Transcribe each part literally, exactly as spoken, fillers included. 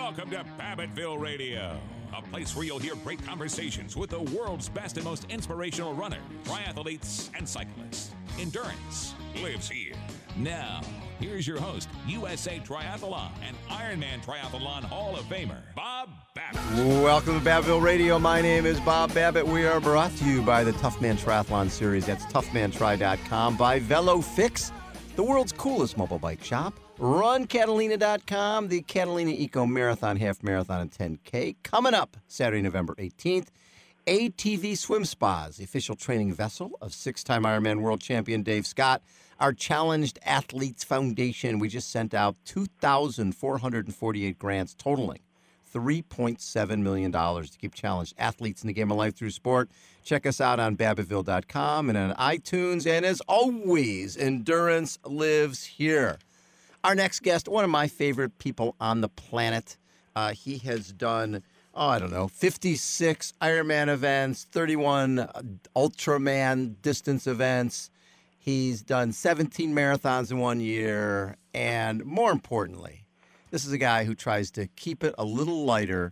Welcome to Babbittville Radio, a place where you'll hear great conversations with the world's best and most inspirational runners, triathletes, and cyclists. Endurance lives here. Now, here's your host, U S A Triathlon and Ironman Triathlon Hall of Famer, Bob Babbitt. Welcome to Babbittville Radio. My name is Bob Babbitt. We are brought to you by the Toughman Triathlon Series. That's tough man tri dot com. By VeloFix, the world's coolest mobile bike shop. Run Catalina dot com, the Catalina Eco Marathon, Half Marathon, and ten K. Coming up Saturday, November eighteenth. A T V Swim Spas, the official training vessel of six-time Ironman world champion Dave Scott. Our Challenged Athletes Foundation, we just sent out two thousand four hundred forty-eight grants totaling three point seven million dollars to keep challenged athletes in the game of life through sport. Check us out on Babbittville dot com and on iTunes. And as always, endurance lives here. Our next guest, one of my favorite people on the planet. Uh, he has done, oh, I don't know, fifty-six Ironman events, thirty-one Ultraman distance events. He's done seventeen marathons in one year. And more importantly, this is a guy who tries to keep it a little lighter.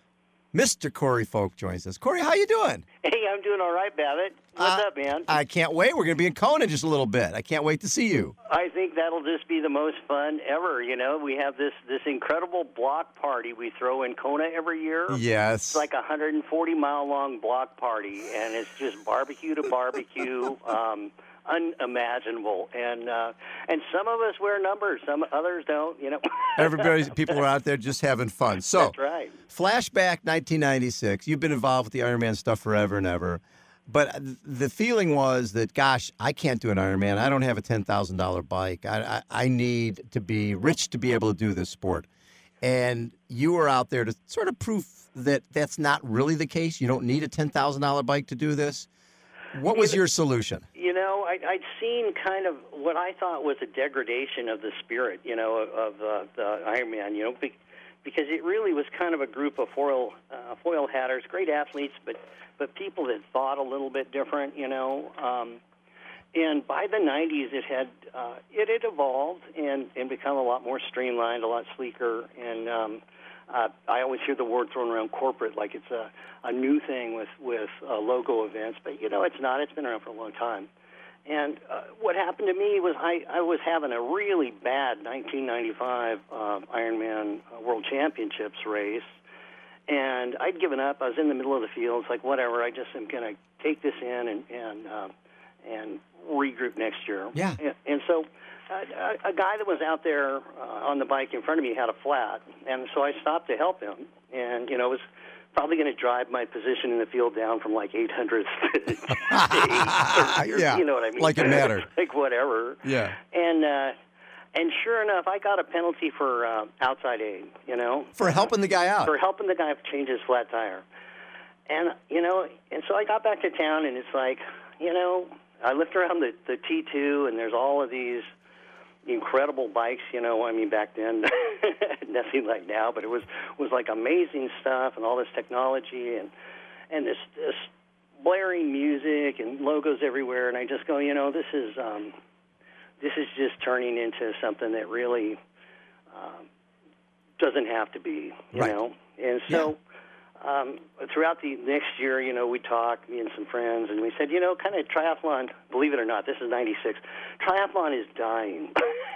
Mister Corey Folk joins us. Corey, how you doing? Hey, I'm doing all right, Babbitt. What's uh, up, man? I can't wait. We're going to be in Kona in just a little bit. I can't wait to see you. I think that'll just be the most fun ever. You know, we have this, this incredible block party we throw in Kona every year. Yes. It's like a one hundred forty mile long block party, and it's just barbecue to barbecue. um, unimaginable, and uh, and some of us wear numbers, some others don't. You know, everybody, people are out there just having fun. So, that's right. Flashback nineteen ninety-six. You've been involved with the Ironman stuff forever and ever, but the feeling was that, gosh, I can't do an Ironman. I don't have a ten thousand dollar bike. I, I I need to be rich to be able to do this sport, and you were out there to sort of prove that that's not really the case. You don't need a ten thousand dollar bike to do this. What was your solution? You know, I, I'd seen kind of what I thought was a degradation of the spirit, you know, of, of uh, the Ironman, you know, be, because it really was kind of a group of foil uh, foil hatters, great athletes, but but people that thought a little bit different, you know. Um, and by the nineties, it had uh, it had evolved and, and become a lot more streamlined, a lot sleeker, and um, Uh, I always hear the word thrown around corporate like it's a, a new thing with, with uh, logo events, but, you know, it's not. It's been around for a long time. And uh, what happened to me was I, I was having a really bad nineteen ninety-five um, Ironman World Championships race, and I'd given up. I was in the middle of the field. It's like, whatever, I just am going to take this in and, and, uh, and regroup next year. Yeah. And, and so... A, a guy that was out there uh, on the bike in front of me had a flat, and so I stopped to help him. And, you know, it was probably going to drive my position in the field down from like eight hundredth to eight, yeah, you know what I mean? Like it mattered. Like whatever. Yeah. And uh, and sure enough, I got a penalty for uh, outside aid, you know. For helping the guy out. For helping the guy change his flat tire. And, you know, and so I got back to town, and it's like, you know, I looked around the, the T two, and there's all of these incredible bikes, you know, I mean, back then, nothing like now, but it was, was like amazing stuff and all this technology and, and this, this blaring music and logos everywhere. And I just go, you know, this is, um, this is just turning into something that really um, doesn't have to be, you right. know? And so... Yeah. Um, throughout the next year, you know, we talked, me and some friends, and we said, you know, kind of triathlon, believe it or not, this is ninety-six, triathlon is dying.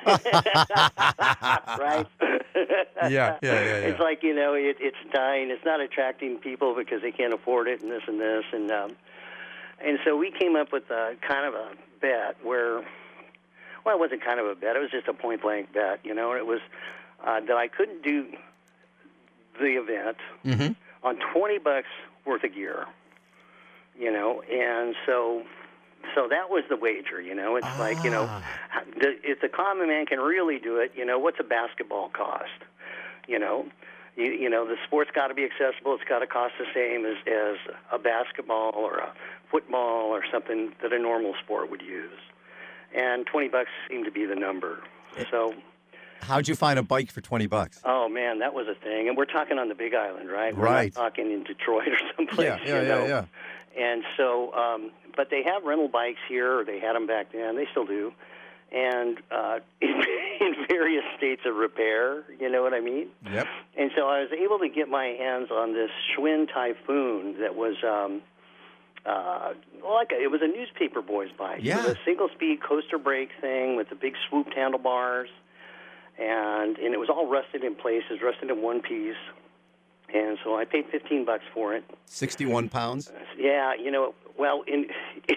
Right? Yeah, yeah, yeah, yeah. It's like, you know, it, it's dying. It's not attracting people because they can't afford it and this and this. And um, and so we came up with a kind of a bet where, well, it wasn't kind of a bet. It was just a point-blank bet, you know. It was uh, that I couldn't do the event. Mm-hmm. on twenty bucks worth of gear, you know, and so so that was the wager, you know. It's ah. like, you know, the, if the common man can really do it, you know, what's a basketball cost? You know, you, you know, the sport's got to be accessible. It's got to cost the same as, as a basketball or a football or something that a normal sport would use. And twenty bucks seemed to be the number. So... How'd you find a bike for twenty bucks? Oh, man, that was a thing. And we're talking on the Big Island, right? We're right. not talking in Detroit or someplace. Yeah, yeah, you know? yeah, yeah. And so, um, but they have rental bikes here, or they had them back then. They still do. and uh, in, in various states of repair. You know what I mean? Yep. And so I was able to get my hands on this Schwinn Typhoon that was. Um, Uh, like a, it was a newspaper boy's bike. Yeah. It was a single-speed coaster brake thing with the big swooped handlebars, and and it was all rusted in places, rusted in one piece. And so I paid fifteen bucks for it. Sixty-one pounds. Yeah, you know, well, in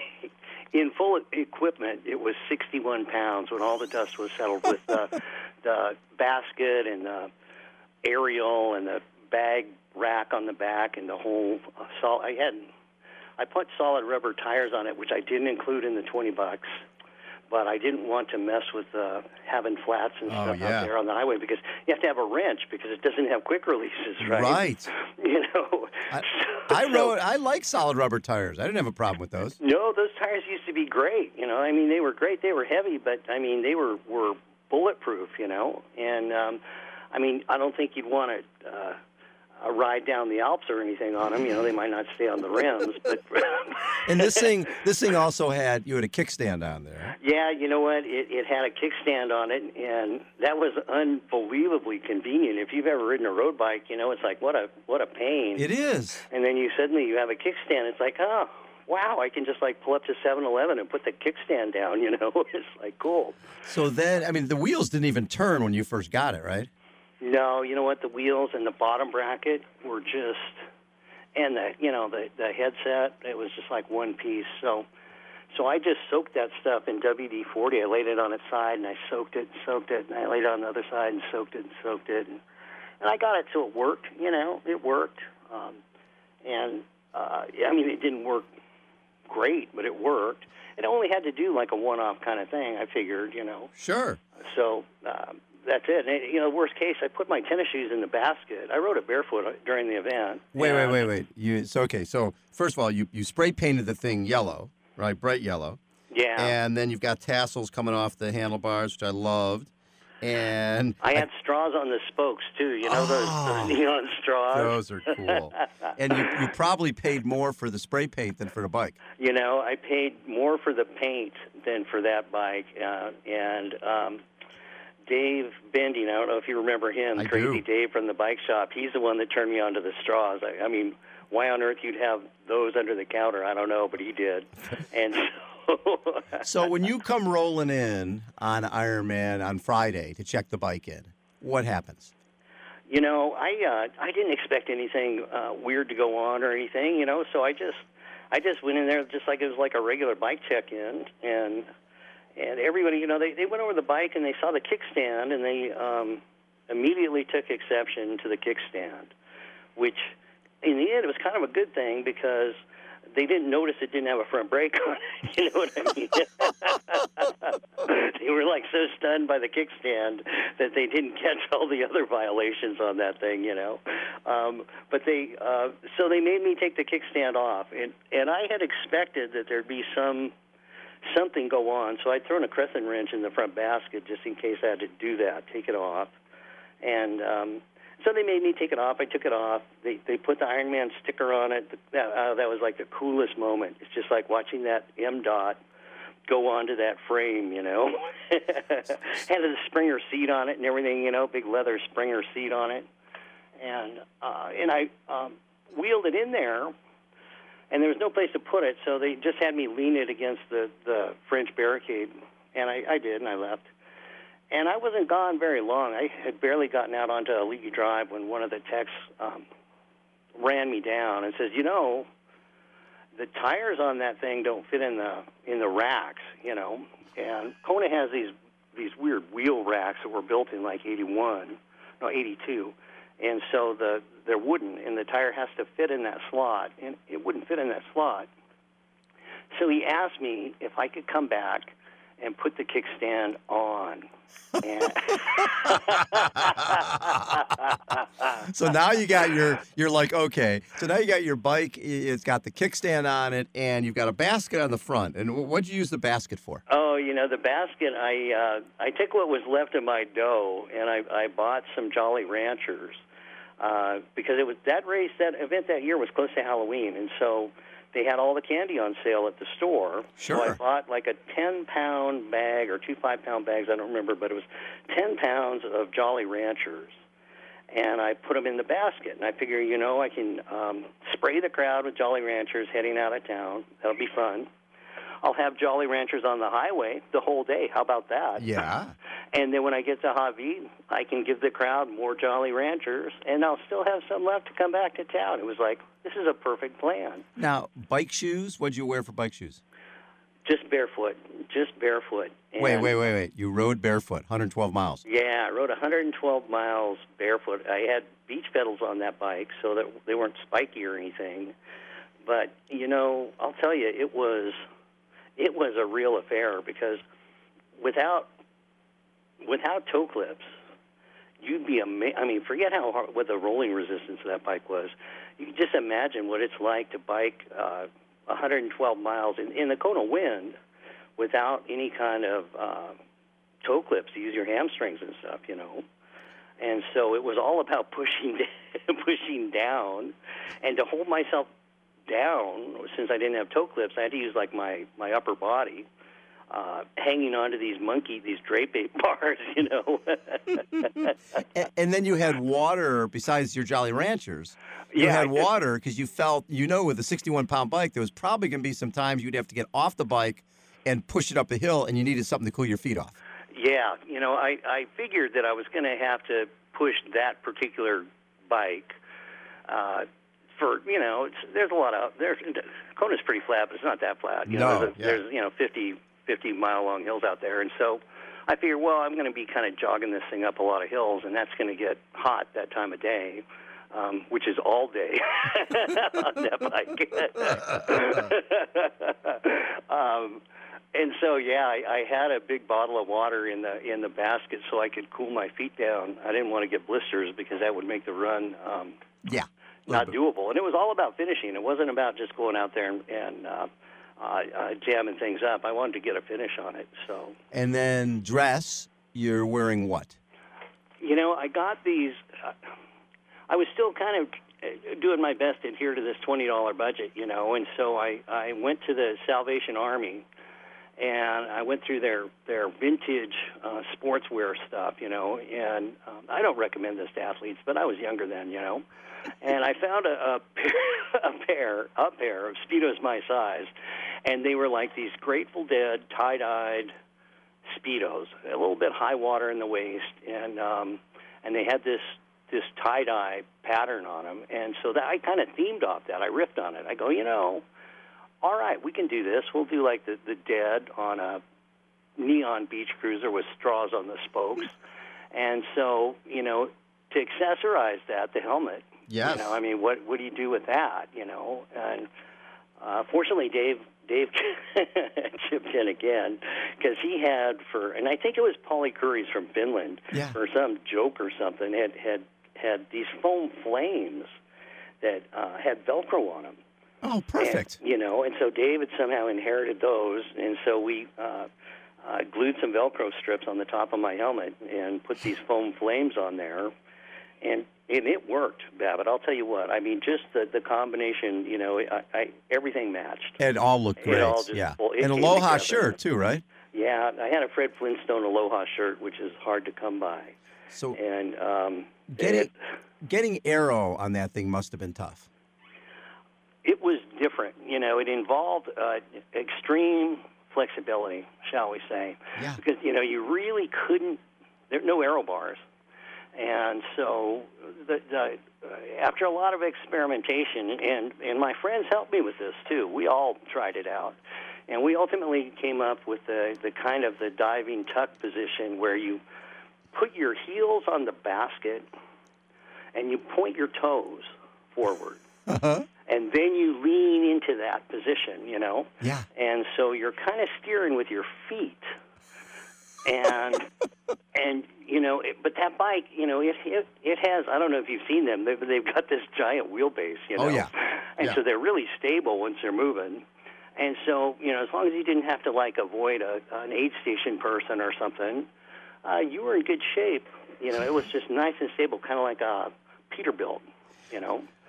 in full equipment, it was sixty-one pounds when all the dust was settled with uh, the basket and the aerial and the bag rack on the back and the whole. Uh, sol- I had. I put solid rubber tires on it, which I didn't include in the twenty bucks, but I didn't want to mess with uh, having flats and Oh, stuff yeah. out there on the highway because you have to have a wrench because it doesn't have quick releases, right? Right. You know. I, So- I so- rode. I like solid rubber tires. I didn't have a problem with those. No, those tires used to be great. You know, I mean, they were great. They were heavy, but I mean, they were were bulletproof. You know, and um, I mean, I don't think you'd want to. Uh, a ride down the Alps or anything on them. You know, they might not stay on the rims, but And this thing, this thing also had you had a kickstand on there. yeah, you know what? It, it had a kickstand on it, and that was unbelievably convenient. If you've ever ridden a road bike, you know, it's like what a what a pain. It is. And then you suddenly you have a kickstand. It's like, oh, wow, I can just like pull up to seven eleven and put the kickstand down. You know, it's like cool. So then, I mean, the wheels didn't even turn when you first got it, right? No, you know what? The wheels and the bottom bracket were just, and the you know the the headset. It was just like one piece. So, so I just soaked that stuff in W D forty. I laid it on its side and I soaked it, and soaked it, and I laid it on the other side and soaked it and soaked it, and, and I got it so it worked. You know, it worked. Um, and uh, I mean, it didn't work great, but it worked. It only had to do like a one-off kind of thing. I figured, you know. Sure. So. Um, That's it. And, you know, worst case, I put my tennis shoes in the basket. I rode it barefoot during the event. Wait, wait, and- wait, wait. You so okay? So first of all, you you spray painted the thing yellow, right? Bright yellow. Yeah. And then you've got tassels coming off the handlebars, which I loved. And I had straws on the spokes, too. You know, those, Oh. those neon straws? those are cool. And you, you probably paid more for the spray paint than for the bike. You know, I paid more for the paint than for that bike. Uh, and um, Dave Bending, I don't know if you remember him, I Crazy do. Dave from the bike shop. He's the one that turned me on to the straws. I, I mean, why on earth you'd have those under the counter, I don't know, but he did. And so... So when you come rolling in on Ironman on Friday to check the bike in, what happens? You know, I uh, I didn't expect anything uh, weird to go on or anything. You know, so I just I just went in there just like it was like a regular bike check-in, and and everybody, you know, they they went over the bike and they saw the kickstand and they um, immediately took exception to the kickstand, which in the end it was kind of a good thing because they didn't notice it didn't have a front brake on it. You know what I mean? They were like so stunned by the kickstand that they didn't catch all the other violations on that thing, you know. Um, but they, uh, so they made me take the kickstand off, and and I had expected that there'd be some something go on. So I'd thrown a crescent wrench in the front basket just in case I had to do that, take it off, and. Um, So they made me take it off. I took it off. They they put the Ironman sticker on it. That, uh, that was like the coolest moment. It's just like watching that M dot go onto that frame, you know. Had a Springer seat on it and everything, you know, big leather Springer seat on it. And uh, and I um, wheeled it in there, and there was no place to put it, so they just had me lean it against the, the French barricade. And I, I did, and I left. And I wasn't gone very long. I had barely gotten out onto a leaky drive when one of the techs um, ran me down and says, you know, the tires on that thing don't fit in the in the racks, you know. And Kona has these these weird wheel racks that were built in like eighty-one, no, eighty-two. And so the they're wooden, and the tire has to fit in that slot, and it wouldn't fit in that slot. So he asked me if I could come back and put the kickstand on. And So now you got your, you're like, okay. So now you got your bike, it's got the kickstand on it, and you've got a basket on the front. And wh- what'd you use the basket for? oh, you know, the basket, I uh, I took what was left of my dough, and I, I bought some Jolly Ranchers uh, because it was that race, that event that year was close to Halloween. And so they had all the candy on sale at the store. Sure. So I bought like a ten-pound bag or two five-pound bags, I don't remember, but it was ten pounds of Jolly Ranchers. And I put them in the basket. And I figure, you know, I can um, spray the crowd with Jolly Ranchers heading out of town. That'll be fun. I'll have Jolly Ranchers on the highway the whole day. How about that? Yeah. And then when I get to Javi, I can give the crowd more Jolly Ranchers, and I'll still have some left to come back to town. It was like, this is a perfect plan. Now, bike shoes, what'd you wear for bike shoes? Just barefoot. Just barefoot. And Wait, wait, wait, wait. You rode barefoot, one hundred twelve miles. Yeah, I rode one hundred twelve miles barefoot. I had beach pedals on that bike, so that they weren't spiky or anything. But, you know, I'll tell you, it was... It was a real affair because without without toe clips, you'd be amazed. I mean, forget how hard, what the rolling resistance of that bike was. You can just imagine what it's like to bike uh, one hundred twelve miles in, in the Kona wind without any kind of uh, toe clips to use your hamstrings and stuff, you know. And so it was all about pushing pushing down, and to hold myself down, since I didn't have toe clips, I had to use like my, my upper body, uh, hanging onto these monkey, these drape ape bars, you know. and, and then you had water besides your Jolly Ranchers. You Yeah, had I just- water because you felt, you know, with a sixty-one pound bike, there was probably going to be some times you'd have to get off the bike and push it up the hill, and you needed something to cool your feet off. Yeah, you know, I, I figured that I was going to have to push that particular bike. Uh, For you know, it's, there's a lot of there's Kona's pretty flat, but it's not that flat. You know, No, there's, a, yeah. there's you know fifty, fifty mile long hills out there, and so I figured, well, I'm going to be kind of jogging this thing up a lot of hills, and that's going to get hot that time of day, um, which is all day on that bike. um, and so yeah, I, I had a big bottle of water in the in the basket so I could cool my feet down. I didn't want to get blisters because that would make the run. Um, Yeah. not doable. And it was all about finishing. It wasn't about just going out there and, and uh, uh, uh, jamming things up. I wanted to get a finish on it. So, And then dress, you're wearing what? you know, I got these. Uh, I was still kind of uh, doing my best to adhere to this twenty dollar budget, you know, and so I, I went to the Salvation Army, and I went through their, their vintage uh, sportswear stuff, you know, and um, I don't recommend this to athletes, but I was younger then, you know. And I found a, a, pair, a pair, a pair of Speedos my size, and they were like these Grateful Dead tie-dyed Speedos, a little bit high water in the waist, and um, and they had this this tie-dye pattern on them, and so that I kind of themed off that. I riffed on it. I go, you know, all right, we can do this. We'll do like the the Dead on a neon beach cruiser with straws on the spokes, and so you know, to accessorize that, the helmet. Yes. You know, I mean, what what do you do with that? You know, and uh, fortunately, Dave Dave chipped in again because he had for, and I think it was Paulie Curry's from Finland, Yeah. for some joke or something, had had had these foam flames that uh, had Velcro on them. Oh, perfect. And, you know, and so David somehow inherited those, and so we uh, uh, glued some Velcro strips on the top of my helmet and put these foam flames on there, and and it worked, Babbitt. I'll tell you what. I mean, just the, the combination, you know, I, I everything matched. It all looked great. It all just yeah. full- it An came Aloha together. shirt, too, right? Yeah, I had a Fred Flintstone Aloha shirt, which is hard to come by, So and um, getting, it, getting aero on that thing must have been tough. it was different. You know, it involved uh, extreme flexibility, shall we say? Yeah. Because you know, you really couldn't. There are no aero bars, and so the, the, uh, after a lot of experimentation, and and my friends helped me with this too. We all tried it out, and we ultimately came up with the the kind of the diving tuck position where you put your heels on the basket and you point your toes forward. Uh-huh. And then you lean into that position, you know? Yeah. And so you're kind of steering with your feet. And, and you know, it, but that bike, you know, it, it it has, I don't know if you've seen them, they've, they've got this giant wheelbase, you know? Oh, yeah. And Yeah. so they're really stable once they're moving. And so, you know, as long as you didn't have to, like, avoid a, an aid station person or something, uh, you were in good shape. You know, it was just nice and stable, kind of like a Peterbilt, you know?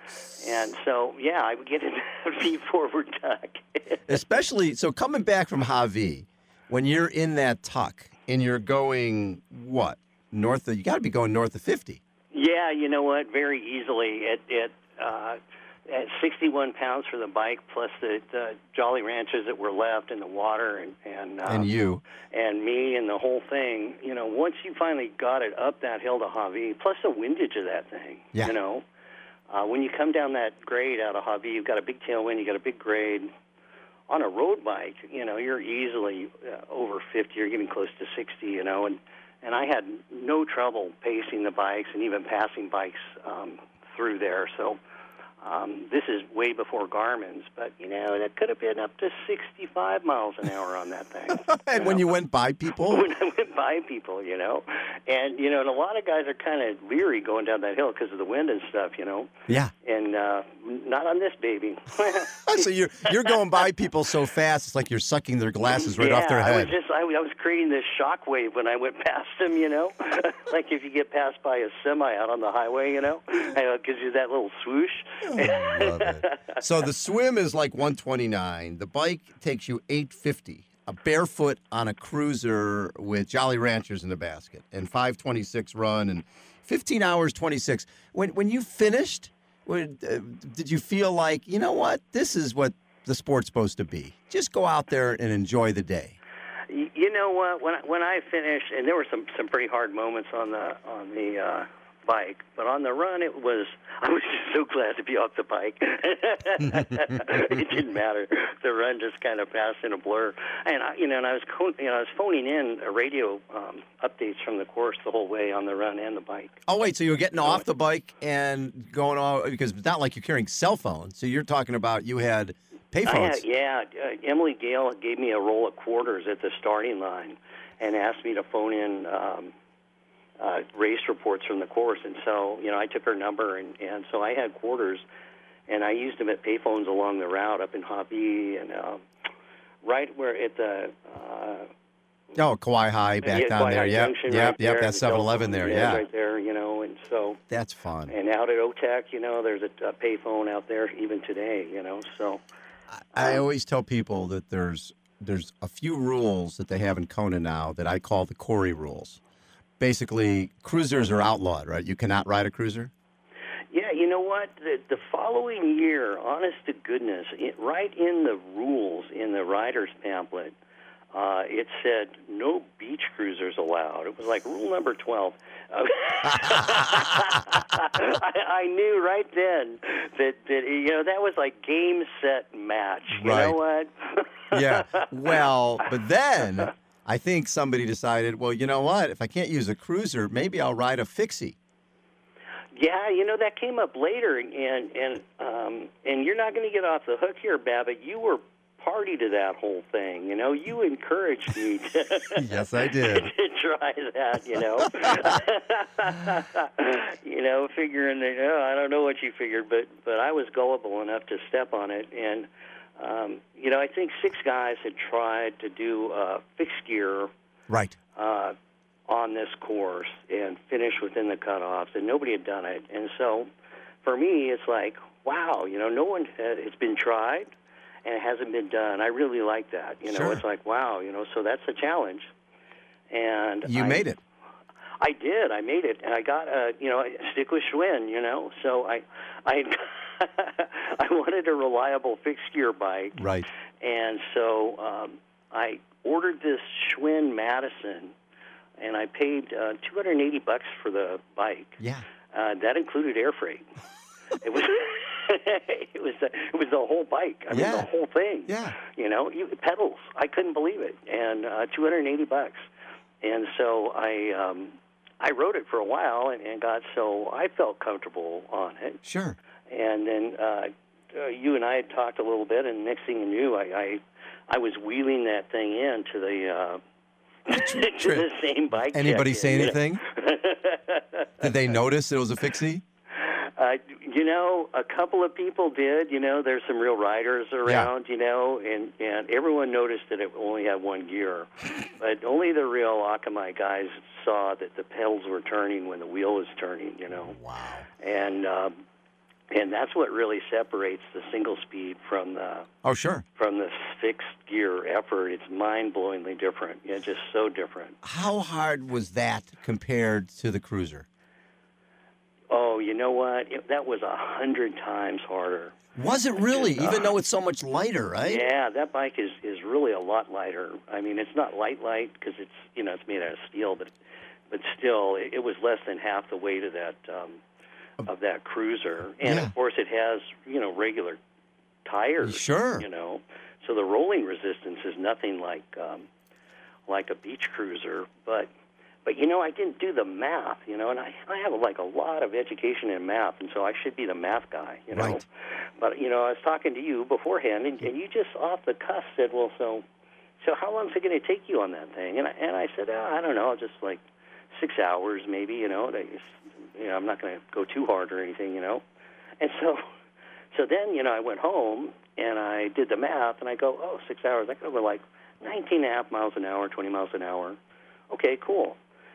And so, yeah, I would get in that feed-forward tuck. Especially, so coming back from Hawi, when you're in that tuck and you're going, what, north of, you got to be going north of fifty. Yeah, you know what, very easily. At, at, uh, at sixty-one pounds for the bike, plus the, the Jolly Ranchers that were left in the water, and and, um, and you. And me and the whole thing, you know, once you finally got it up that hill to Hawi, plus the windage of that thing, yeah. you know. Uh, when you come down that grade out of Hawi, you've got a big tailwind, you got a big grade. On a road bike, you know, you're easily uh, over fifty. You're getting close to sixty, you know, and, and I had no trouble pacing the bikes and even passing bikes um, through there. So um, this is way before Garmin's, but, you know, that could have been up to sixty-five miles an hour on that thing. And you when know? you went by people? When I went by people, you know. And, you know, and a lot of guys are kind of leery going down that hill because of the wind and stuff, you know. Yeah. And uh, not on this baby. So you're you're going by people so fast, it's like you're sucking their glasses right yeah, off their head. I was just I, I was creating this shock wave when I went past them, you know, like if you get passed by a semi out on the highway, you know, it gives you that little swoosh. Oh, I love it. So the swim is like one twenty-nine. The bike takes you eight fifty. A barefoot on a cruiser with Jolly Ranchers in the basket, and five twenty-six run, and fifteen hours twenty-six. When when you finished, when, uh, did you feel like, you know what, this is what the sport's supposed to be? Just go out there and enjoy the day. You know what? When I, when I finished, and there were some, some pretty hard moments on the on the uh, bike, but on the run, it was I was just so glad to be off the bike. It didn't matter. The run just kind of passed in a blur, and I, you know, and I was you know I was phoning in a radio um, updates from the course the whole way on the run and the bike. Oh wait, so you were getting off the bike and going on, because it's not like you're carrying cell phones. So you're talking about you had payphones. Had, yeah, uh, Emily Gale gave me a roll of quarters at the starting line and asked me to phone in um, uh, race reports from the course. And so, you know, I took her number, and, and so I had quarters, and I used them at payphones along the route up in Hawi and uh, right where at the... Uh, Oh, Kauai High back yeah, down Kauai there. High Yep, Junction yep, right yep. there, That's the seven eleven there. Yeah, right there. You know, and so that's fun. And out at O T E C, you know, there's a, a payphone out there even today. You know, so I um, always tell people that there's there's a few rules that they have in Kona now that I call the Corey rules. Basically, cruisers are outlawed, right? You cannot ride a cruiser. Yeah, you know what? The, the following year, honest to goodness, it, right in the rules in the rider's pamphlet, uh, it said no beach cruisers allowed. It was like rule number twelve. I, I knew right then that, that, you know, that was like game, set, match. You Right. know what? Yeah. Well, but then I think somebody decided, well, you know what? If I can't use a cruiser, maybe I'll ride a fixie. Yeah, you know, that came up later, and and um, and you're not going to get off the hook here, Babbitt. You were party to that whole thing. You know, you encouraged me to, Yes, I did. to try that, you know. You know, figuring that, oh, I don't know what you figured, but, but I was gullible enough to step on it. And, um, you know, I think six guys had tried to do uh, fixed gear Right. uh, on this course and finish within the cutoffs, and nobody had done it. And so for me, it's like, wow, you know, no one had, it's been tried, and it hasn't been done. I really like that. You know, Sure. It's like, wow, you know, so that's a challenge. And You I, made it. I did. I made it, and I got a, you know, stick with Schwinn, you know. So I, I, I wanted a reliable fixed gear bike, Right. and so um, I ordered this Schwinn Madison, and I paid uh, two hundred eighty bucks for the bike. Yeah. Uh, that included air freight. It was. It was the, it was the whole bike. I mean, Yeah. the whole thing. Yeah. You know, you, pedals. I couldn't believe it, and uh, two hundred eighty bucks. And so I um, I rode it for a while, and, and got so I felt comfortable on it. Sure. And then uh, uh, you and I had talked a little bit, and next thing you knew, I I, I was wheeling that thing in to the uh, to the same bike. Anybody check-in, say you know? anything? Did they notice it was a fixie? Uh, you know, a couple of people did. You know, there's some real riders around, you know, and, and everyone noticed that it only had one gear. But only the real Akamai guys saw that the pedals were turning when the wheel was turning, you know. Wow. And, um, And that's what really separates the single speed from the Oh, sure. from the fixed gear effort. It's mind-blowingly different. Yeah, just so different. How hard was that compared to the Cruiser? Oh, you know what? It, that was a hundred times harder. Was it really? Just, uh, Even though it's so much lighter, right? Yeah, that bike is, is really a lot lighter. I mean, it's not light light because it's you know it's made out of steel, but but still, it, it was less than half the weight of that um, of that Cruiser. And Yeah. of course, it has you know regular tires. Sure. You know, so the rolling resistance is nothing like um, like a beach cruiser, but. But, you know, I didn't do the math, you know, and I, I have, like, a lot of education in math, and so I should be the math guy, you know. Right. But, you know, I was talking to you beforehand, and, and you just off the cuff said, well, so so how long is it going to take you on that thing? And I, and I said, oh, I don't know, just, like, six hours maybe, you know. They, you know, I'm not going to go too hard or anything, you know. And so so then, you know, I went home, and I did the math, and I go, oh, six hours. I go, like, nineteen and a half miles an hour, twenty miles an hour. Okay, cool.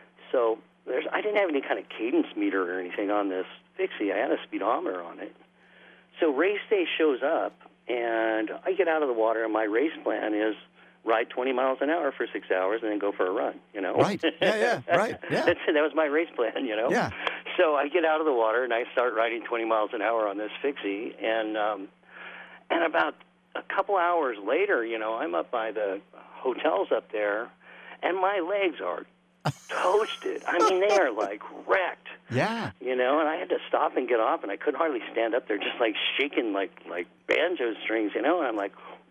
So there's, I didn't have any kind of cadence meter or anything on this fixie. I had a speedometer on it. So race day shows up, and I get out of the water, and my race plan is ride twenty miles an hour for six hours and then go for a run, you know? Right. Yeah, yeah, right. Yeah. That's, that was my race plan, you know? Yeah. So I get out of the water, and I start riding twenty miles an hour on this fixie, and um, and about a couple hours later, you know, I'm up by the hotels up there, and my legs are toasted. I mean, they are like wrecked. Yeah. You know, and I had to stop and get off, and I couldn't hardly stand up there, just like shaking like like banjo strings. You know, and I'm like,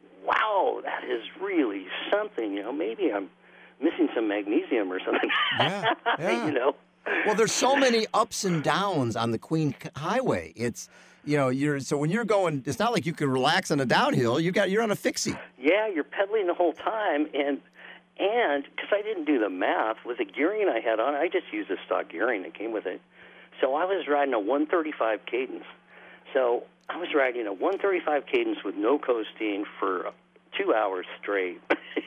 wow, that is really something. You know, maybe I'm missing some magnesium or something. Yeah. Yeah. You know. Well, there's so many ups and downs on the Queen Highway. It's you know, you're so when you're going, it's not like you can relax on a downhill. You got you're on a fixie. Yeah, you're pedaling the whole time, and. And because I didn't do the math, with the gearing I had on, I just used the stock gearing that came with it. So I was riding a one thirty-five cadence. So I was riding a one thirty-five cadence with no coasting for two hours straight.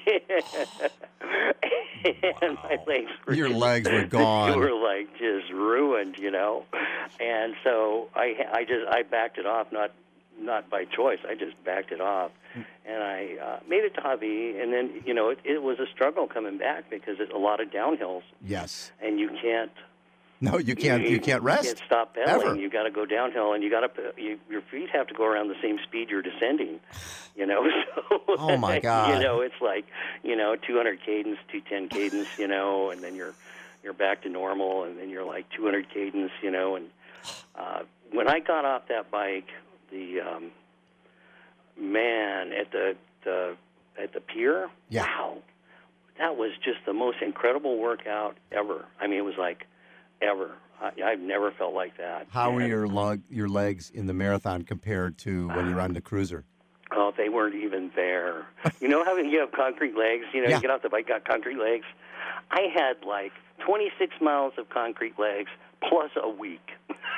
And my legs were Your just, legs were gone. They were like just ruined, you know. And so I, I just I backed it off, not not by choice. I just backed it off, and I uh, made it to Hawaii. And then, you know, it, it was a struggle coming back because it's a lot of downhills. Yes. And you can't. No, you can't. You, you can't rest. You can't stop pedaling. Ever. You got to go downhill, and you got to. You, your feet have to go around the same speed you're descending. You know. So, oh my God. You know, it's like you know, two hundred cadence, two ten cadence. You know, and then you're you're back to normal, and then you're like two hundred cadence. You know, and uh, when I got off that bike. The um, man at the, the at the pier, yeah. Wow, that was just the most incredible workout ever. I mean, it was like ever. I, I've never felt like that. How were and, your lug, your legs in the marathon compared to when you're on the Cruiser? Oh, they weren't even there. You know how you have concrete legs? You know, yeah. you get off the bike, got concrete legs. I had like twenty-six miles of concrete legs plus a week.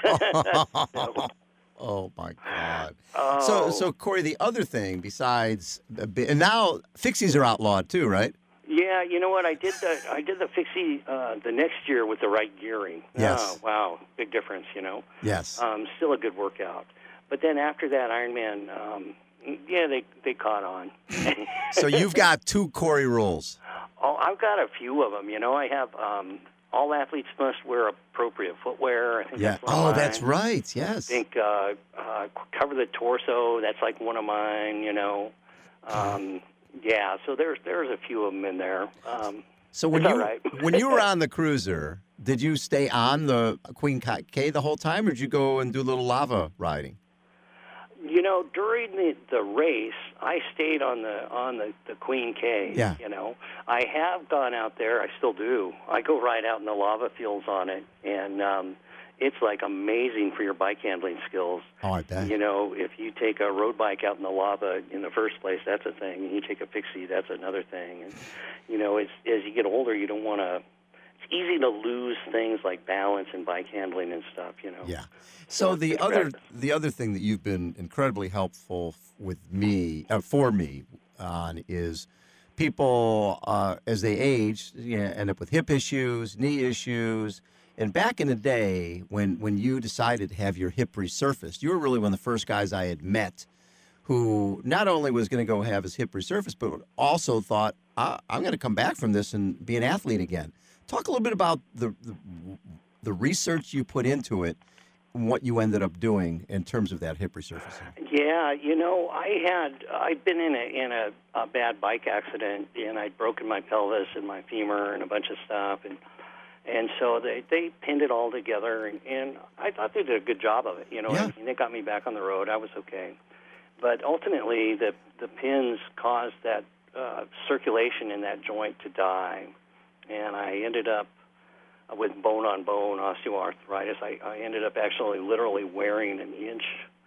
So, oh my God! Oh. So, so Corey, the other thing besides, and now fixies are outlawed too, right? Yeah, you know what? I did the I did the fixie uh, the next year with the right gearing. Yes. Oh, wow, big difference. You know. Yes. Um, still a good workout, but then after that, Ironman, um, yeah, they they caught on. So you've got two Corey rules. Oh, I've got a few of them. You know, I have. Um, All athletes must wear appropriate footwear. I think Yeah. that's one Oh, of that's mine. right. Yes. I think uh, uh, cover the torso. That's like one of mine. You know. Um, yeah. So there's there's a few of them in there. Um, so when it's you all right. when you were on the Cruiser, did you stay on the Queen K the whole time, or did you go and do a little lava riding? You know, during the, the race, I stayed on the on the, the Queen K. Yeah. You know, I have gone out there. I still do. I go right out in the lava fields on it, and um, it's like amazing for your bike handling skills. Oh, I bet. You know, if you take a road bike out in the lava in the first place, that's a thing. And you take a fixie, that's another thing. And you know, it's, as you get older, you don't want to. It's easy to lose things like balance and bike handling and stuff. You know. Yeah. So the it's other practice. the other thing that you've been incredibly helpful with me uh, for me on is people uh, as they age, you know, end up with hip issues, knee issues, And back in the day, when, when you decided to have your hip resurfaced, you were really one of the first guys I had met who not only was going to go have his hip resurfaced, but also thought, I, I'm going to come back from this and be an athlete again. Talk a little bit about the, the the research you put into it and what you ended up doing in terms of that hip resurfacing. Yeah, you know, I had I'd been in a in a, a bad bike accident, and I'd broken my pelvis and my femur and a bunch of stuff, and and so they they pinned it all together, and, and I thought they did a good job of it. You know, Yeah. I mean, they got me back on the road. I was okay, but ultimately the the pins caused that uh, circulation in that joint to die, and I ended up with bone-on-bone osteoarthritis. I, I ended up actually literally wearing an inch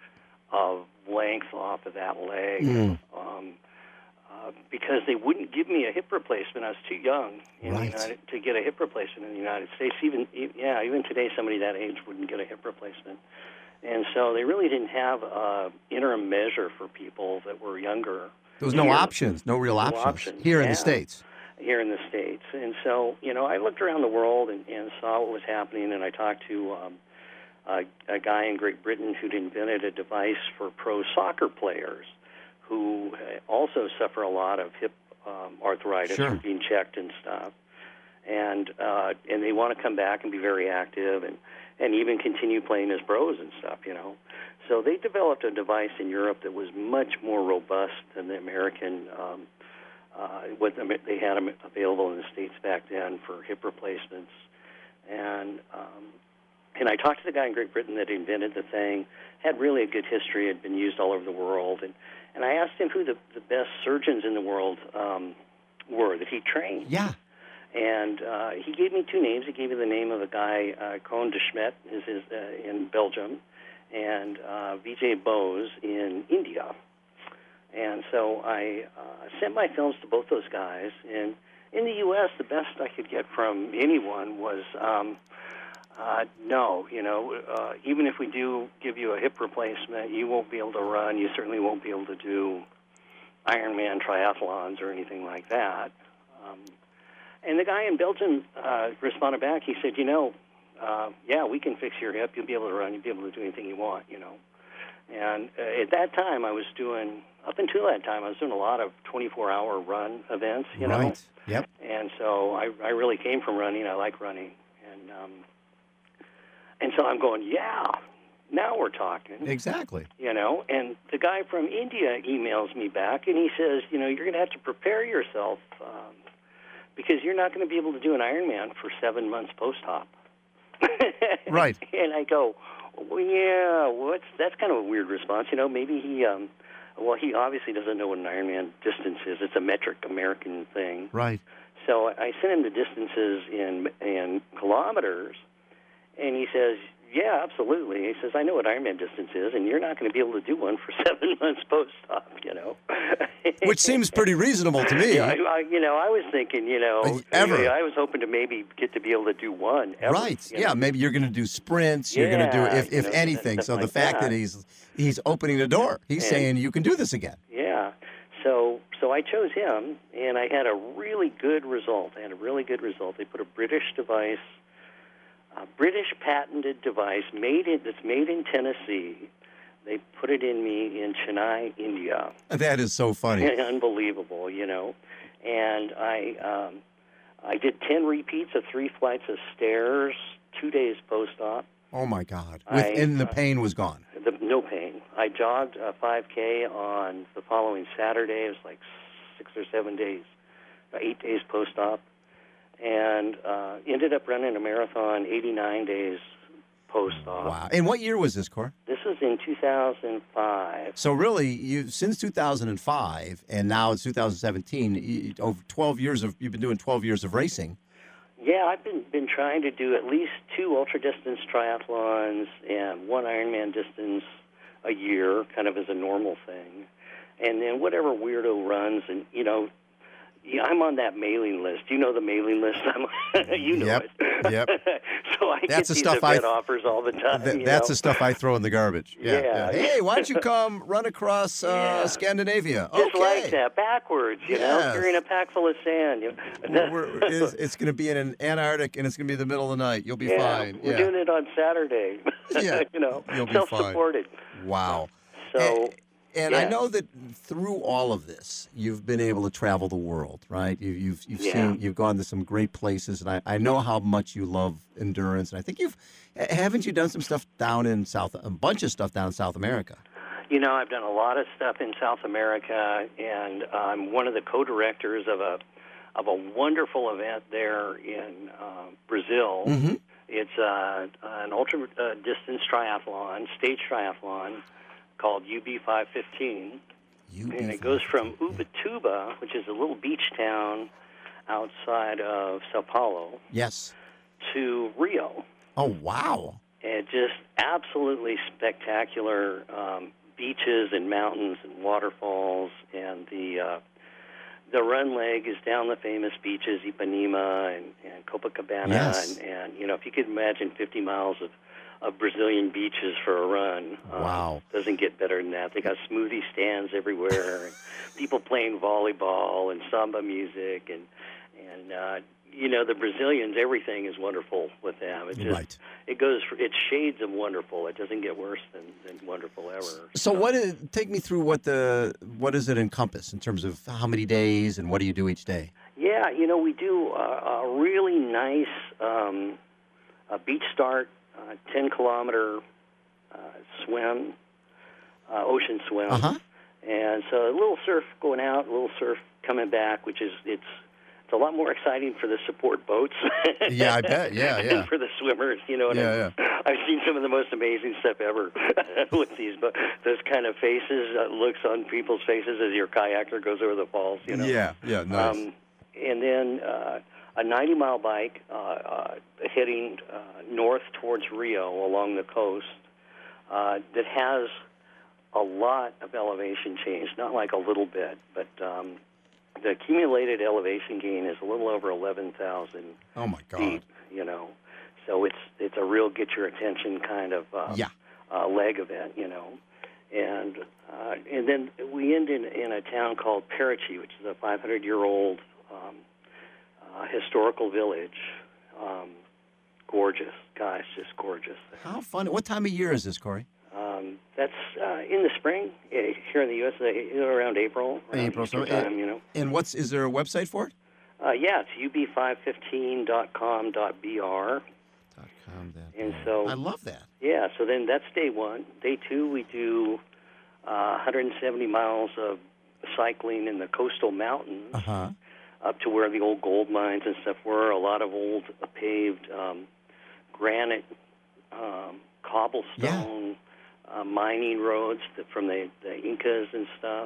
of length off of that leg Mm. um, uh, because they wouldn't give me a hip replacement. I was too young in Right. the United, to get a hip replacement in the United States. Even yeah, even today, somebody that age wouldn't get a hip replacement. And so they really didn't have an interim measure for people that were younger. There was no Here. options, no real No options, options, here in yeah. the States. Here in the States. And so, you know, I looked around the world and, and saw what was happening, and I talked to um, a, a guy in Great Britain who'd invented a device for pro soccer players who also suffer a lot of hip um, arthritis Sure. from being checked and stuff. And uh, and they want to come back and be very active and, and even continue playing as pros and stuff, you know. So they developed a device in Europe that was much more robust than the American um Uh, what they had them available in the States back then for hip replacements. And um, and I talked to the guy in Great Britain that invented the thing, had really a good history, had been used all over the world. And, and I asked him who the, the best surgeons in the world um, were that he trained. Yeah. And uh, he gave me two names. He gave me the name of a guy, uh, Koen de Smet, is, is, uh, in Belgium, and uh, Vijay Bose in India. And so I uh, sent my films to both those guys. And in the U S, the best I could get from anyone was, um, uh, no, you know, uh, even if we do give you a hip replacement, you won't be able to run. You certainly won't be able to do Ironman triathlons or anything like that. Um, and the guy in Belgium uh, responded back. He said, you know, uh, yeah, we can fix your hip. You'll be able to run. You'll be able to do anything you want, you know. And uh, at that time, I was doing, up until that time, I was doing a lot of twenty-four hour run events, you know. Right. Yep. And so I, I really came from running. I like running. And um, and so I'm going, yeah, now we're talking. Exactly. You know, and the guy from India emails me back, and he says, you know, you're going to have to prepare yourself um, because you're not going to be able to do an Ironman for seven months post-op. Right. And I go, well, yeah, what's that's kind of a weird response. You know, maybe he, um, well, he obviously doesn't know what an Ironman distance is. It's a metric American thing. Right. So I sent him the distances in in kilometers, and he says, yeah, absolutely. He says, I know what Ironman distance is, and you're not going to be able to do one for seven months post-op, you know. Which seems pretty reasonable to me. Yeah, I, I, you know, I was thinking, you know, Ever. I was hoping to maybe get to be able to do one. Ever, Right. you Yeah, know? maybe you're going to do sprints. You're going to do, Yeah, if, you if know, anything. stuff So the like fact that. that. he's he's opening the door. He's And- saying you can do this again. Yeah. So so I chose him, and I had a really good result. I had a really good result. They put a British device, a British patented device made in, that's made in Tennessee. They put it in me in Chennai, India. That is so funny. Unbelievable, you know. And I um, I did ten repeats of three flights of stairs, two days post-op. Oh, my God. I, Within the uh, pain was gone. The, no pain. I jogged a five K on the following Saturday. It was like six or seven days, eight days post-op, and uh, ended up running a marathon eighty-nine days post-op. Wow. And what year was this, Cor? This was in two thousand five. So really, you since two thousand five, and now it's two thousand seventeen, you, over twelve years of, you've been doing twelve years of racing. Yeah, I've been been trying to do at least two ultra-distance triathlons and one Ironman distance a year, kind of as a normal thing. And then whatever weirdo runs, and, you know, Yeah, I'm on that mailing list. You know the mailing list. I'm, you know Yep, it. yep. So I That's get the these stuff event I- offers all the time. Th- you that's know? the stuff I throw in the garbage. Yeah. Yeah. Hey, why don't you come run across uh, Yeah. Scandinavia? Just okay. like that, backwards, you know, Yes. carrying a pack full of sand. You know? We're, we're, it's it's going to be in an Antarctic, and it's going to be the middle of the night. You'll be yeah, fine. we're yeah. doing it on Saturday. Yeah, you know, you'll be fine. self-supported. Wow. So, and, and I yeah. know that through all of this, you've been able to travel the world, right? You, you've you've Yeah. seen, you've gone to some great places, and I, I know how much you love endurance. And I think you've haven't you done some stuff down in South, a bunch of stuff down in South America? You know, I've done a lot of stuff in South America, and I'm one of the co-directors of a of a wonderful event there in uh, Brazil. Mm-hmm. It's uh, an ultra uh, distance triathlon, stage triathlon, called U B five fifteen, and it goes from Ubatuba, which is a little beach town outside of Sao Paulo, Yes. to Rio. Oh, wow. And just absolutely spectacular um, beaches and mountains and waterfalls, and the uh, the run leg is down the famous beaches, Ipanema and, and Copacabana, Yes. and, and you know, if you could imagine fifty miles of, of Brazilian beaches for a run, um, Wow. doesn't get better than that. They got smoothie stands everywhere, and people playing volleyball and samba music, and and uh, you know, the Brazilians, everything is wonderful with them. It just Right. it goes for, it's shades of wonderful. It doesn't get worse than, than wonderful ever. So what is, take me through what the what does it encompass in terms of how many days and what do you do each day? Yeah, you know, we do a, a really nice um, a beach start, uh, ten kilometer uh, swim, uh, ocean swim, Uh-huh. and so a little surf going out, a little surf coming back, which is it's it's a lot more exciting for the support boats. Yeah, I bet. Yeah, yeah. And for the swimmers, you know what Yeah, I mean? I've seen some of the most amazing stuff ever with these, but those kind of faces, uh, looks on people's faces as your kayaker goes over the falls, you know? Yeah, yeah, nice. Um, and then uh, a ninety-mile bike uh, uh, heading uh, north towards Rio along the coast uh, that has a lot of elevation change, not like a little bit, but um, the accumulated elevation gain is a little over eleven thousand oh, my God. feet, you know. So it's it's a real get your attention kind of uh, Yeah. uh, leg event, you know. And uh, and then we end in, in a town called Parachi, which is a five hundred year old um, uh, historical village. Um, gorgeous, guys, just gorgeous. How fun. What time of year is this, Corey? Um, that's uh, in the spring uh, here in the U S, uh, around April. Around April, Easter so, uh, time, you know. And what's is there a website for it? Uh, yeah, it's U B five fifteen dot com dot B R. Dot com, that- And so- I love that. Yeah, so then that's day one. Day two, we do uh, one hundred seventy miles of cycling in the coastal mountains Uh-huh. up to where the old gold mines and stuff were. A lot of old uh, paved um, granite, um, cobblestone uh, mining roads that from the, the Incas and stuff.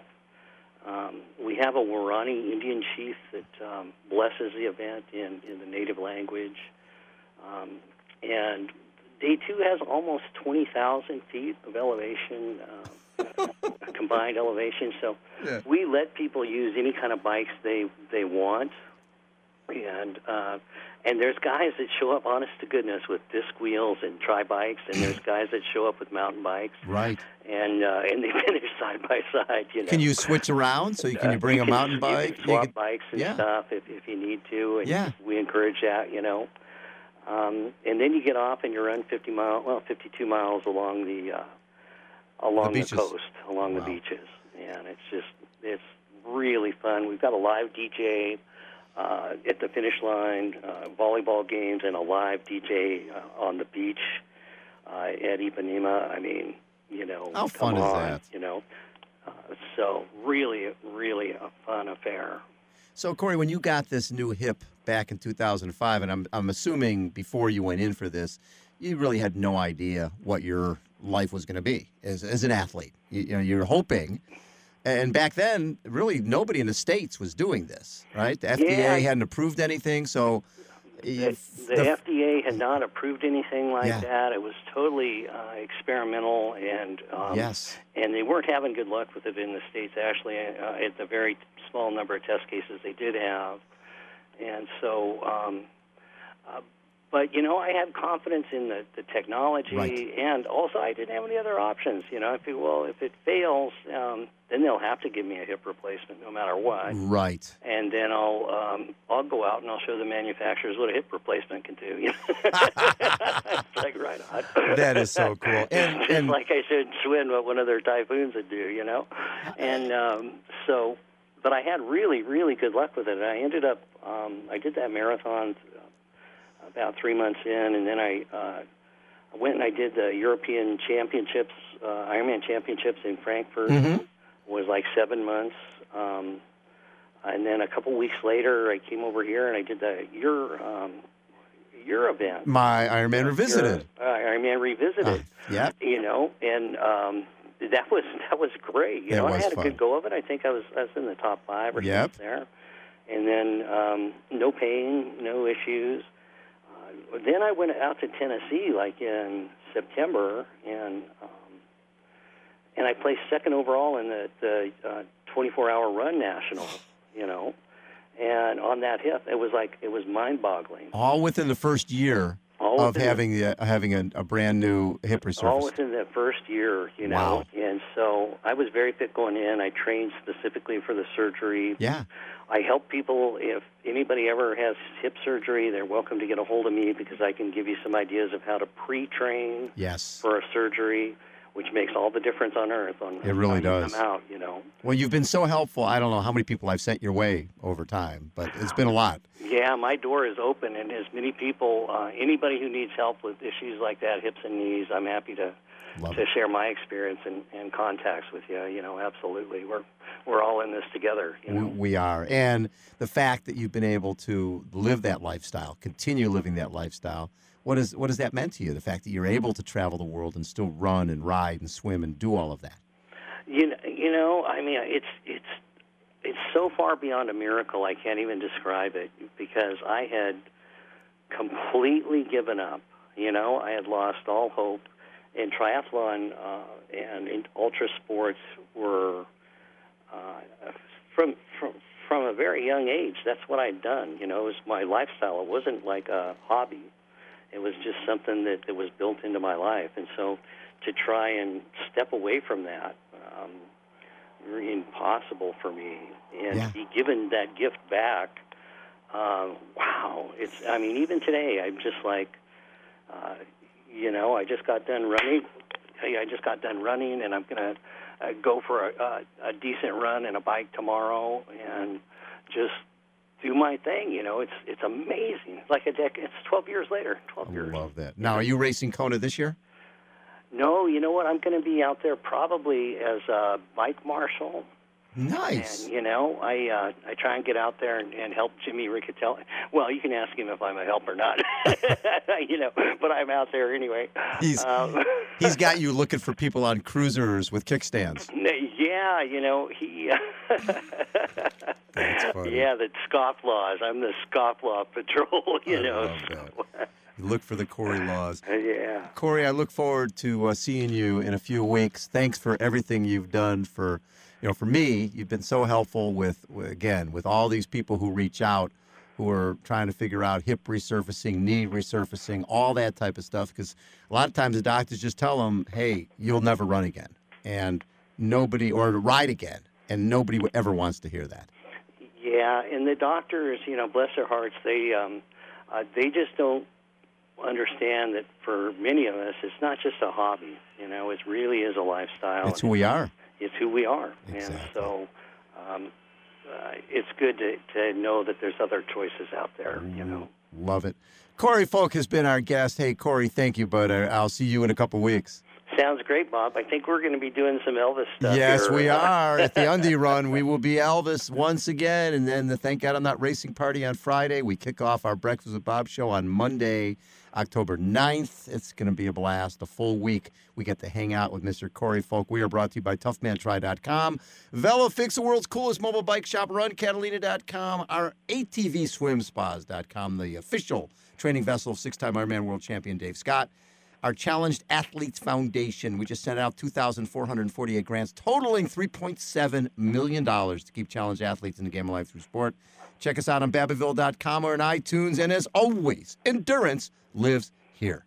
Um, we have a Warani Indian chief that um, blesses the event in, in the native language. Um, and day two has almost twenty thousand feet of elevation, uh, combined elevation. So Yeah. we let people use any kind of bikes they, they want. And uh, and there's guys that show up, honest to goodness, with disc wheels and tri-bikes, and there's guys that show up with mountain bikes. Right. And uh, and they finish side by side, you know. Can you switch around? So you can you bring Uh, a can- mountain you bike? can You swap could- bikes and yeah. stuff if, if you need to, and Yeah. we encourage that, you know. Um, and then you get off and you run fifty miles, well, fifty-two miles along the uh, along the, beaches. coast, along Wow. the beaches, and it's just it's really fun. We've got a live D J uh, at the finish line, uh, volleyball games, and a live D J uh, on the beach uh, at Ipanema. I mean, you know, How come fun is on, that? You know, uh, so really, really a fun affair. So, Corey, when you got this new hip back in two thousand five, and I'm I'm assuming before you went in for this, you really had no idea what your life was going to be as as an athlete. You, you know, you're hoping. And back then, really nobody in the States was doing this, right? The F D A Yeah. hadn't approved anything, so The, the, the F D A had not approved anything like yeah. that. It was totally uh, experimental, and um, yes, and they weren't having good luck with it in the States. Actually, uh, at the very small number of test cases they did have, and so. Um, uh, But, you know, I had confidence in the, the technology, right. and also I didn't have any other options. You know, I figured, well, if it fails, um, then they'll have to give me a hip replacement no matter what. Right. And then I'll um, I'll go out and I'll show the manufacturers what a hip replacement can do. You know? It's like, right on. That is so cool. And, it's and like I should swim what one of their typhoons would do, you know? And um, so, but I had really, really good luck with it. And I ended up, um, I did that marathon about three months in, and then I uh, went and I did the European Championships, uh, Ironman Championships in Frankfurt. Mm-hmm. It was like seven months. Um, and then a couple weeks later, I came over here and I did the your um, your event. My Ironman Revisited. Your, uh, Ironman Revisited. Uh, yeah. You know, and um, that was that was great. You it know, was I had fun. a good go of it. I think I was I was in the top five or yep. something there. And then um, no pain, no issues. Then I went out to Tennessee, like in September, and um, and I placed second overall in the, the uh, twenty-four hour run nationals, you know. And on that hip, it was like it was mind-boggling. All within the first year all of having the, uh, having a, a brand new hip resurface. All within the first year, you know. Wow. And so I was very fit going in. I trained specifically for the surgery. Yeah. I help people. If anybody ever has hip surgery, they're welcome to get a hold of me because I can give you some ideas of how to pre-train yes. for a surgery, which makes all the difference on earth. On it really does. Come out, you know. Well, you've been so helpful. I don't know how many people I've sent your way over time, but it's been a lot. Yeah, my door is open, and as many people, uh, anybody who needs help with issues like that, hips and knees, I'm happy to Love to it. share my experience and, and contacts with you. You know, absolutely. We're we're all in this together. You know? we, we are. And the fact that you've been able to live that lifestyle, continue living that lifestyle, what is what has that meant to you? The fact that you're able to travel the world and still run and ride and swim and do all of that. You know, you know, I mean, it's it's it's so far beyond a miracle. I can't even describe it because I had completely given up. You know, I had lost all hope. And triathlon uh, and in ultra sports were uh, from from from a very young age. That's what I'd done. You know, it was my lifestyle. It wasn't like a hobby. It was just something that, that was built into my life. And so, to try and step away from that, um, really impossible for me. And yeah. to be given that gift back, uh, wow! It's. I mean, even today, I'm just like. Uh, You know, I just got done running. I just got done running, and I'm going to uh, go for a, a, a decent run and a bike tomorrow, and just do my thing. You know, it's it's amazing. It's like a decade. It's twelve years later. Twelve I years. love that. Now, are you racing Kona this year? No, you know what? I'm going to be out there probably as a bike marshal. Nice. And, you know, I uh, I try and get out there and, and help Jimmy Riccatelli. Well, you can ask him if I'm a help or not. You know, but I'm out there anyway. He's um, he's got you looking for people on cruisers with kickstands. Yeah, you know, he... That's funny. Yeah, the scofflaws. I'm the scofflaw patrol, you I know. love that. You look for the Corey Laws. Yeah. Corey, I look forward to uh, seeing you in a few weeks. Thanks for everything you've done for, you know, for me. You've been so helpful with, with again, with all these people who reach out, who are trying to figure out hip resurfacing, knee resurfacing, all that type of stuff. Because a lot of times the doctors just tell them, hey, you'll never run again. And nobody, or ride again. And nobody ever wants to hear that. Yeah, and the doctors, you know, bless their hearts, they um, uh, they just don't understand that for many of us, it's not just a hobby. You know, it really is a lifestyle. It's who we are. It's who we are. Exactly. And so um, uh, it's good to, to know that there's other choices out there, you know. Love it. Corey Folk has been our guest. Hey, Corey, thank you, but uh, I'll see you in a couple weeks. Sounds great, Bob. I think we're going to be doing some Elvis stuff. Yes, here. we are. At the Undie Run, we will be Elvis once again. And then the Thank God I'm Not Racing party on Friday. We kick off our Breakfast with Bob show on Monday. October ninth. It's going to be a blast. A full week. We get to hang out with Mister Corey Folk. We are brought to you by tough man try dot com, VeloFix, the world's coolest mobile bike shop, run catalina dot com, our A T V swim spas dot com, the official training vessel of six-time Ironman world champion Dave Scott, our Challenged Athletes Foundation. We just sent out two thousand four hundred forty-eight grants, totaling three point seven million dollars to keep challenged athletes in the game of life through sport. Check us out on Babbittville dot com or on iTunes. And as always, endurance lives here.